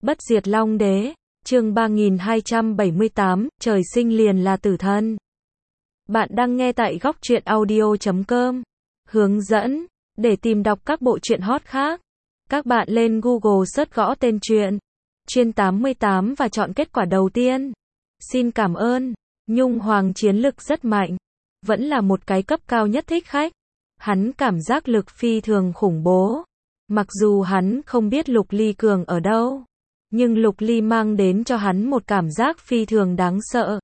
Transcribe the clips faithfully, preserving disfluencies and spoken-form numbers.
Bất diệt Long Đế, chương ba nghìn hai trăm bảy mươi tám, trời sinh liền là tử thân. Bạn đang nghe tại góc truyện audio chấm com. Hướng dẫn, để tìm đọc các bộ truyện hot khác, các bạn lên Google search gõ tên truyện, Chuyên tám mươi tám và chọn kết quả đầu tiên. Xin cảm ơn, Nhung Hoàng chiến lực rất mạnh, vẫn là một cái cấp cao nhất thích khách. Hắn cảm giác lực phi thường khủng bố. Mặc dù hắn không biết Lục Ly cường ở đâu, nhưng Lục Ly mang đến cho hắn một cảm giác phi thường đáng sợ.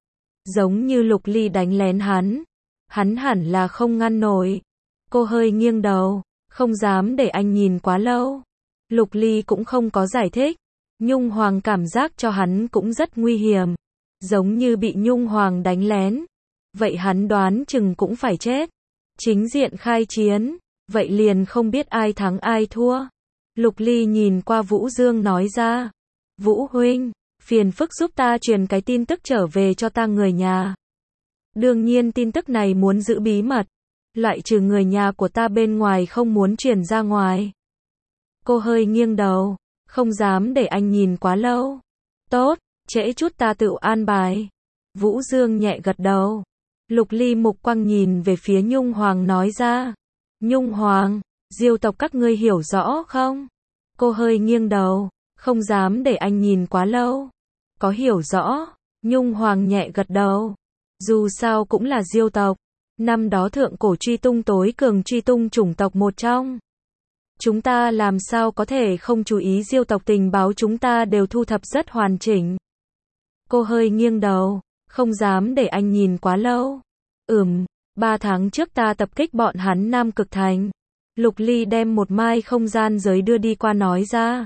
Giống như Lục Ly đánh lén hắn, hắn hẳn là không ngăn nổi. Cô hơi nghiêng đầu, không dám để anh nhìn quá lâu. Lục Ly cũng không có giải thích. Nhung Hoàng cảm giác cho hắn cũng rất nguy hiểm. Giống như bị Nhung Hoàng đánh lén, vậy hắn đoán chừng cũng phải chết. Chính diện khai chiến, vậy liền không biết ai thắng ai thua. Lục Ly nhìn qua Vũ Dương nói ra. Vũ huynh, phiền phức giúp ta truyền cái tin tức trở về cho ta người nhà. Đương nhiên tin tức này muốn giữ bí mật, loại trừ người nhà của ta bên ngoài không muốn truyền ra ngoài. Cô hơi nghiêng đầu, không dám để anh nhìn quá lâu. Tốt, trễ chút ta tự an bài. Vũ Dương nhẹ gật đầu. Lục Ly mục quang nhìn về phía Nhung Hoàng nói ra. Nhung Hoàng, Diêu tộc các ngươi hiểu rõ không? Cô hơi nghiêng đầu, không dám để anh nhìn quá lâu. Có hiểu rõ, Nhung Hoàng nhẹ gật đầu. Dù sao cũng là Diêu tộc, năm đó thượng cổ truy tung tối cường truy tung chủng tộc một trong. Chúng ta làm sao có thể không chú ý Diêu tộc, tình báo chúng ta đều thu thập rất hoàn chỉnh. Cô hơi nghiêng đầu, không dám để anh nhìn quá lâu. Ừm, ba tháng trước ta tập kích bọn hắn Nam Cực Thành. Lục Ly đem một mai không gian giới đưa đi qua nói ra.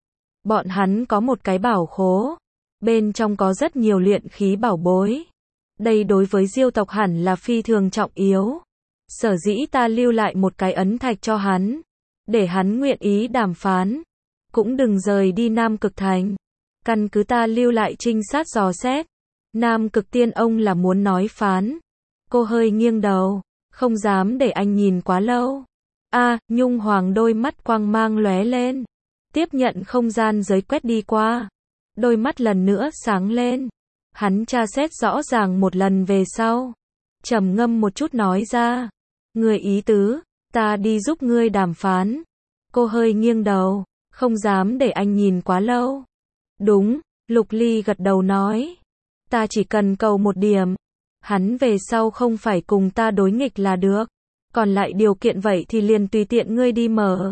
Bọn hắn có một cái bảo khố, bên trong có rất nhiều luyện khí bảo bối. Đây đối với Diêu tộc hẳn là phi thường trọng yếu. Sở dĩ ta lưu lại một cái ấn thạch cho hắn, để hắn nguyện ý đàm phán. Cũng đừng rời đi Nam Cực Thành. Căn cứ ta lưu lại trinh sát dò xét, Nam Cực Tiên ông là muốn nói phán. Cô hơi nghiêng đầu, không dám để anh nhìn quá lâu. A, Nhung Hoàng đôi mắt quang mang lóe lên, tiếp nhận không gian giới quét đi qua. Đôi mắt lần nữa sáng lên. Hắn tra xét rõ ràng một lần về sau, trầm ngâm một chút nói ra. Người ý tứ, ta đi giúp ngươi đàm phán. Cô hơi nghiêng đầu, không dám để anh nhìn quá lâu. Đúng, Lục Ly gật đầu nói. Ta chỉ cần cầu một điểm. Hắn về sau không phải cùng ta đối nghịch là được. Còn lại điều kiện vậy thì liền tùy tiện ngươi đi mở.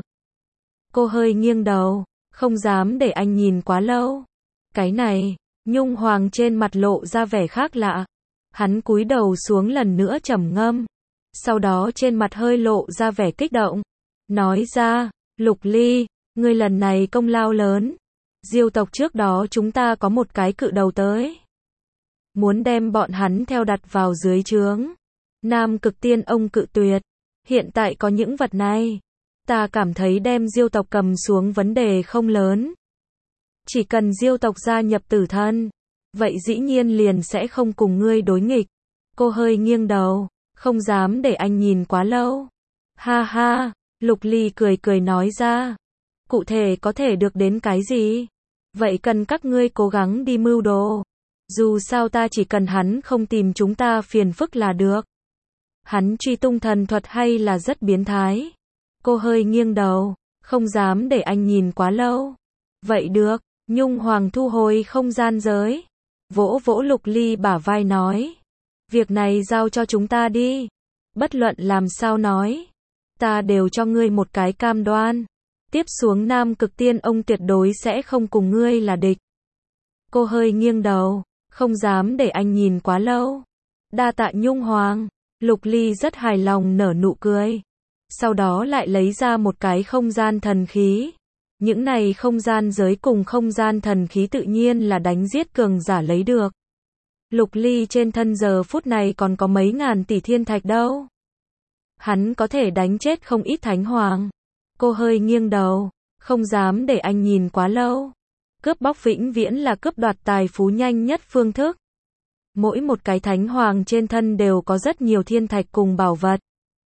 Cô hơi nghiêng đầu, không dám để anh nhìn quá lâu. Cái này, Nhung Hoàng trên mặt lộ ra vẻ khác lạ. Hắn cúi đầu xuống lần nữa trầm ngâm. Sau đó trên mặt hơi lộ ra vẻ kích động. Nói ra, Lục Ly, ngươi lần này công lao lớn. Diêu tộc trước đó chúng ta có một cái cự đầu tới, muốn đem bọn hắn theo đặt vào dưới trướng. Nam Cực Tiên ông cự tuyệt. Hiện tại có những vật này, ta cảm thấy đem Diêu tộc cầm xuống vấn đề không lớn. Chỉ cần Diêu tộc gia nhập tử thân, vậy dĩ nhiên liền sẽ không cùng ngươi đối nghịch. Cô hơi nghiêng đầu, không dám để anh nhìn quá lâu. Ha ha, Lục Ly cười cười nói ra. Cụ thể có thể được đến cái gì? Vậy cần các ngươi cố gắng đi mưu đồ. Dù sao ta chỉ cần hắn không tìm chúng ta phiền phức là được. Hắn truy tung thần thuật hay là rất biến thái? Cô hơi nghiêng đầu, không dám để anh nhìn quá lâu. Vậy được, Nhung Hoàng thu hồi không gian giới, vỗ vỗ Lục Ly bả vai nói. Việc này giao cho chúng ta đi. Bất luận làm sao nói, ta đều cho ngươi một cái cam đoan. Tiếp xuống Nam Cực Tiên ông tuyệt đối sẽ không cùng ngươi là địch. Cô hơi nghiêng đầu, không dám để anh nhìn quá lâu. Đa tạ Nhung Hoàng. Lục Ly rất hài lòng nở nụ cười. Sau đó lại lấy ra một cái không gian thần khí. Những này không gian giới cùng không gian thần khí tự nhiên là đánh giết cường giả lấy được. Lục Ly trên thân giờ phút này còn có mấy ngàn tỷ thiên thạch đâu. Hắn có thể đánh chết không ít thánh hoàng. Cô hơi nghiêng đầu, không dám để anh nhìn quá lâu. Cướp bóc vĩnh viễn là cướp đoạt tài phú nhanh nhất phương thức. Mỗi một cái thánh hoàng trên thân đều có rất nhiều thiên thạch cùng bảo vật.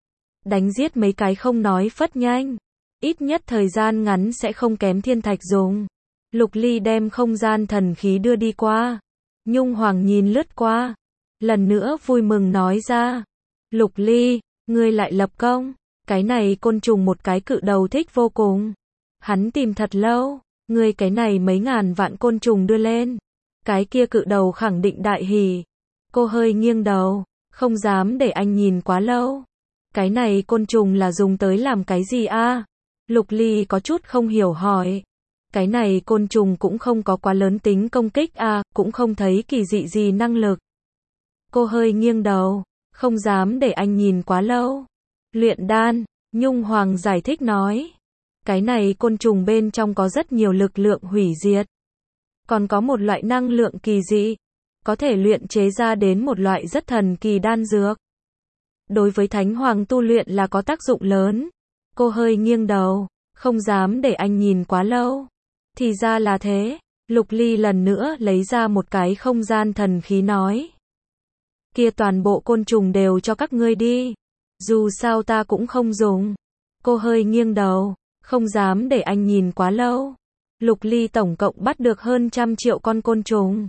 Đánh giết mấy cái không nói phất nhanh, ít nhất thời gian ngắn sẽ không kém thiên thạch dùng. Lục Ly đem không gian thần khí đưa đi qua. Nhung Hoàng nhìn lướt qua. Lần nữa vui mừng nói ra. Lục Ly, ngươi lại lập công. Cái này côn trùng một cái cự đầu thích vô cùng. Hắn tìm thật lâu. Ngươi cái này mấy ngàn vạn côn trùng đưa lên. Cái kia cự đầu khẳng định đại hỉ. Cô hơi nghiêng đầu. Không dám để anh nhìn quá lâu. Cái này côn trùng là dùng tới làm cái gì a? Lục Ly có chút không hiểu hỏi. Cái này côn trùng cũng không có quá lớn tính công kích a, cũng không thấy kỳ dị gì năng lực. Cô hơi nghiêng đầu, không dám để anh nhìn quá lâu. Luyện đan, Nhung Hoàng giải thích nói. Cái này côn trùng bên trong có rất nhiều lực lượng hủy diệt. Còn có một loại năng lượng kỳ dị. Có thể luyện chế ra đến một loại rất thần kỳ đan dược. Đối với Thánh Hoàng tu luyện là có tác dụng lớn. Cô hơi nghiêng đầu, không dám để anh nhìn quá lâu. Thì ra là thế. Lục Ly lần nữa lấy ra một cái không gian thần khí nói. Kia toàn bộ côn trùng đều cho các ngươi đi. Dù sao ta cũng không dùng. Cô hơi nghiêng đầu, không dám để anh nhìn quá lâu. Lục Ly tổng cộng bắt được hơn trăm triệu con côn trùng.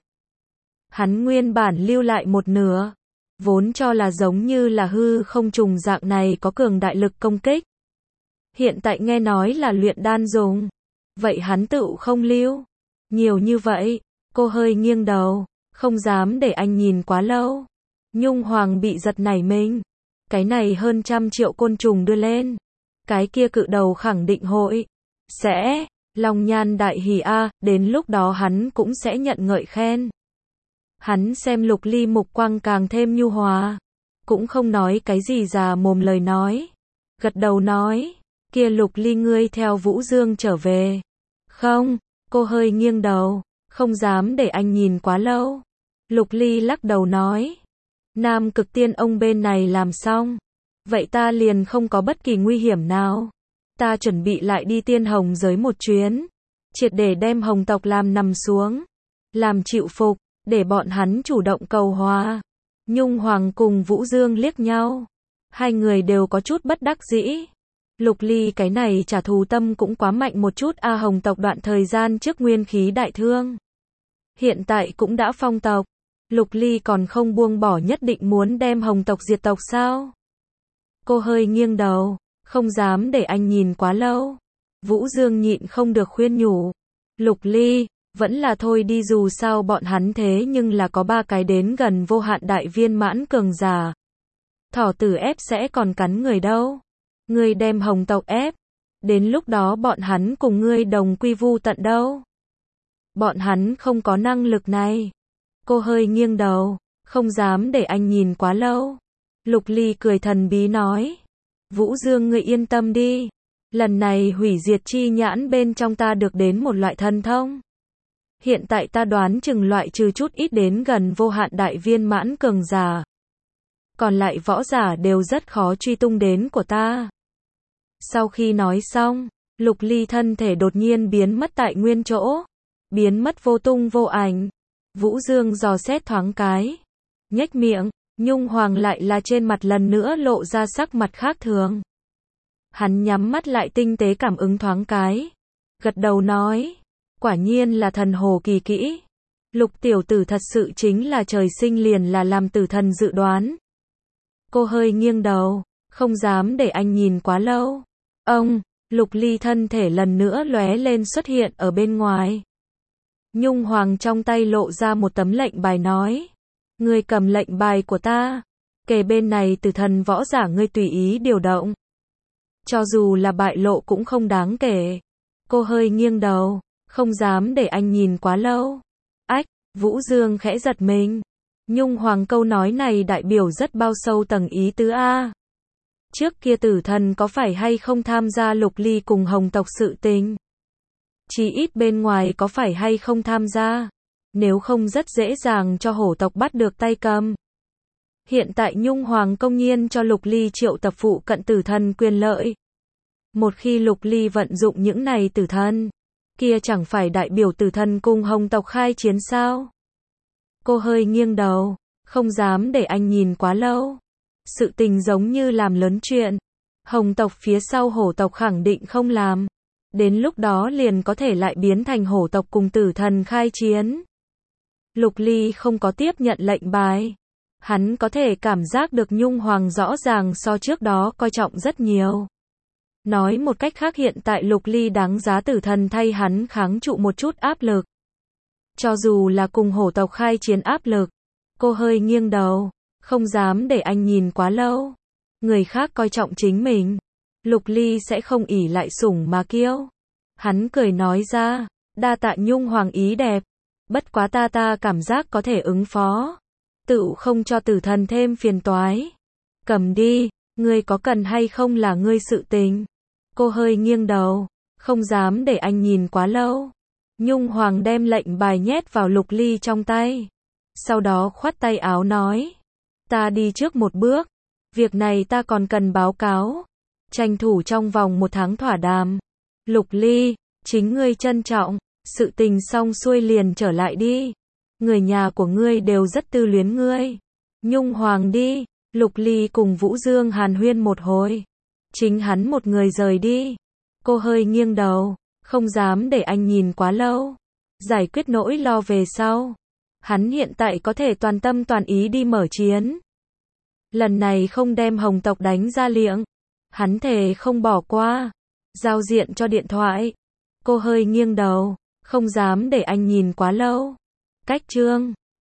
Hắn nguyên bản lưu lại một nửa. Vốn cho là giống như là hư không trùng dạng này có cường đại lực công kích. Hiện tại nghe nói là luyện đan dùng. Vậy hắn tự không lưu. Nhiều như vậy. Cô hơi nghiêng đầu, không dám để anh nhìn quá lâu. Nhung Hoàng bị giật nảy mình. Cái này hơn trăm triệu côn trùng đưa lên. Cái kia cự đầu khẳng định hội. Sẽ. Long nhan đại hỉ a, đến lúc đó hắn cũng sẽ nhận ngợi khen. Hắn xem Lục Ly mục quang càng thêm nhu hòa. Cũng không nói cái gì già mồm lời nói. Gật đầu nói. Kia Lục Ly ngươi theo Vũ Dương trở về. Không, cô hơi nghiêng đầu. Không dám để anh nhìn quá lâu. Lục Ly lắc đầu nói. Nam Cực Tiên ông bên này làm xong. Vậy ta liền không có bất kỳ nguy hiểm nào. Ta chuẩn bị lại đi Tiên Hồng giới một chuyến. Triệt để đem Hồng tộc làm nằm xuống. Làm chịu phục. Để bọn hắn chủ động cầu hòa. Nhung Hoàng cùng Vũ Dương liếc nhau. Hai người đều có chút bất đắc dĩ. Lục Ly cái này trả thù tâm cũng quá mạnh một chút a, Hồng tộc đoạn thời gian trước nguyên khí đại thương. Hiện tại cũng đã phong tộc. Lục Ly còn không buông bỏ, nhất định muốn đem Hồng tộc diệt tộc sao? Cô hơi nghiêng đầu, không dám để anh nhìn quá lâu. Vũ Dương nhịn không được khuyên nhủ. Lục Ly, vẫn là thôi đi, dù sao bọn hắn thế nhưng là có ba cái đến gần vô hạn đại viên mãn cường giả. Thỏ tử ép sẽ còn cắn người đâu. Ngươi đem Hồng tộc ép. Đến lúc đó bọn hắn cùng ngươi đồng quy vu tận đâu. Bọn hắn không có năng lực này. Cô hơi nghiêng đầu, không dám để anh nhìn quá lâu. Lục Ly cười thần bí nói. Vũ Dương ngươi yên tâm đi. Lần này hủy diệt chi nhãn bên trong ta được đến một loại thần thông. Hiện tại ta đoán chừng loại trừ chút ít đến gần vô hạn đại viên mãn cường giả. Còn lại võ giả đều rất khó truy tung đến của ta. Sau khi nói xong, Lục Ly thân thể đột nhiên biến mất tại nguyên chỗ. Biến mất vô tung vô ảnh. Vũ Dương dò xét thoáng cái. Nhếch miệng, Nhung Hoàng lại là trên mặt lần nữa lộ ra sắc mặt khác thường. Hắn nhắm mắt lại tinh tế cảm ứng thoáng cái. Gật đầu nói. Quả nhiên là thần hồ kỳ kỹ. Lục tiểu tử thật sự chính là trời sinh liền là làm tử thần dự đoán. Cô hơi nghiêng đầu, không dám để anh nhìn quá lâu. Ông, Lục Ly thân thể lần nữa lóe lên xuất hiện ở bên ngoài. Nhung Hoàng trong tay lộ ra một tấm lệnh bài nói. Ngươi cầm lệnh bài của ta. Kề bên này tử thần võ giả ngươi tùy ý điều động. Cho dù là bại lộ cũng không đáng kể. Cô hơi nghiêng đầu, không dám để anh nhìn quá lâu. Ách, Vũ Dương khẽ giật mình. Nhung Hoàng câu nói này đại biểu rất bao sâu tầng ý tứ a. Trước kia tử thần có phải hay không tham gia Lục Ly cùng Hồng tộc sự tình? Chỉ ít bên ngoài có phải hay không tham gia? Nếu không rất dễ dàng cho hổ tộc bắt được tay cầm. Hiện tại Nhung Hoàng công nhiên cho Lục Ly triệu tập phụ cận tử thần quyền lợi. Một khi Lục Ly vận dụng những này tử thần, kia chẳng phải đại biểu tử thần cùng Hồng tộc khai chiến sao? Cô hơi nghiêng đầu, không dám để anh nhìn quá lâu. Sự tình giống như làm lớn chuyện. Hồng tộc phía sau hổ tộc khẳng định không làm. Đến lúc đó liền có thể lại biến thành hổ tộc cùng tử thần khai chiến. Lục Ly không có tiếp nhận lệnh bài. Hắn có thể cảm giác được Nhung Hoàng rõ ràng so trước đó coi trọng rất nhiều. Nói một cách khác hiện tại Lục Ly đáng giá tử thần thay hắn kháng trụ một chút áp lực. Cho dù là cùng hổ tộc khai chiến áp lực, cô hơi nghiêng đầu, không dám để anh nhìn quá lâu. Người khác coi trọng chính mình, Lục Ly sẽ không ỷ lại sủng mà kiêu. Hắn cười nói ra, đa tạ Nhung Hoàng ý đẹp, bất quá ta ta cảm giác có thể ứng phó. Tự không cho tử thần thêm phiền toái. Cầm đi, ngươi có cần hay không là ngươi sự tình. Cô hơi nghiêng đầu, không dám để anh nhìn quá lâu. Nhung Hoàng đem lệnh bài nhét vào Lục Ly trong tay. Sau đó khoát tay áo nói, ta đi trước một bước. Việc này ta còn cần báo cáo. Tranh thủ trong vòng một tháng thỏa đàm. Lục Ly, chính ngươi trân trọng. Sự tình xong xuôi liền trở lại đi. Người nhà của ngươi đều rất tư luyến ngươi. Nhung Hoàng đi. Lục Ly cùng Vũ Dương hàn huyên một hồi. Chính hắn một người rời đi. Cô hơi nghiêng đầu, không dám để anh nhìn quá lâu. Giải quyết nỗi lo về sau. Hắn hiện tại có thể toàn tâm toàn ý đi mở chiến. Lần này không đem Hồng tộc đánh ra liệng. Hắn thề không bỏ qua. Giao diện cho điện thoại. Cô hơi nghiêng đầu, không dám để anh nhìn quá lâu. Cách chương